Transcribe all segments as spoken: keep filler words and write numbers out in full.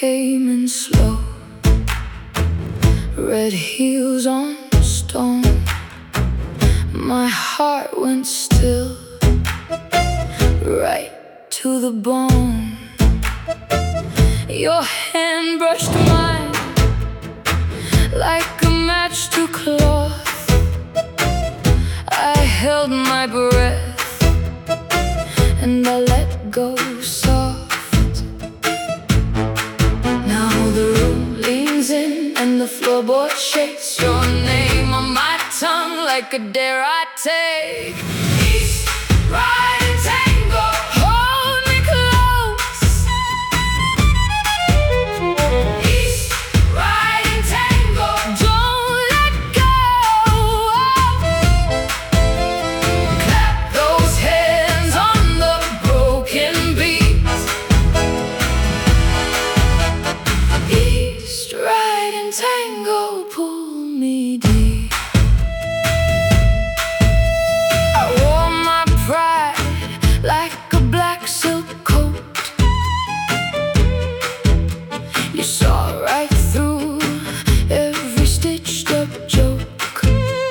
came in slow, red heels on stone. My heart went still, right to the bone. Your hand brushed mine like a match to cloth. I held my breath and I let go soft. Now the room leans in and the floorboard shakes. Your name on my tongue like a dare I take. East, right, and tango. Hold me close. East, right, and tango. Don't let go. Clap those hands on the broken beat. East, right, and tango. Pull me deep. Like a black silk coat, you saw right through every stitched up joke.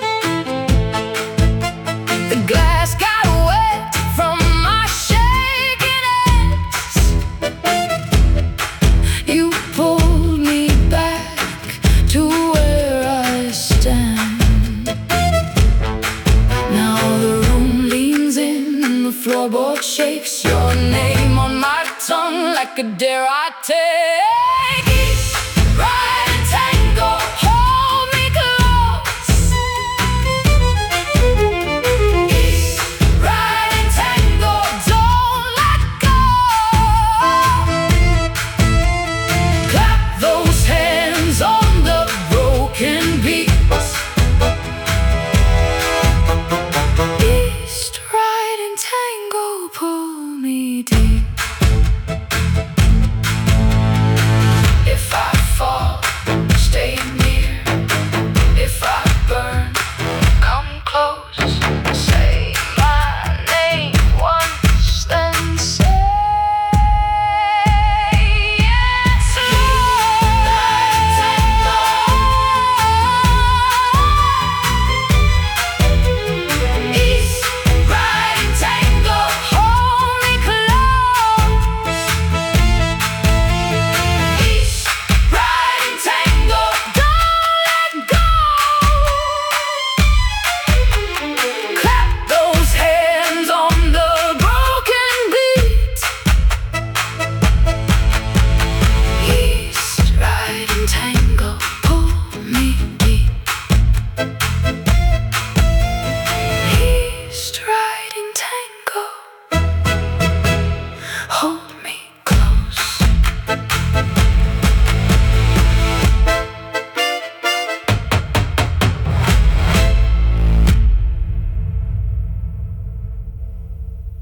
The glass got wet from my shaking hands. You pulled me back to where I stand. Now the room leans in and the floorboard shakes. Your name on my tongue like a dare I take.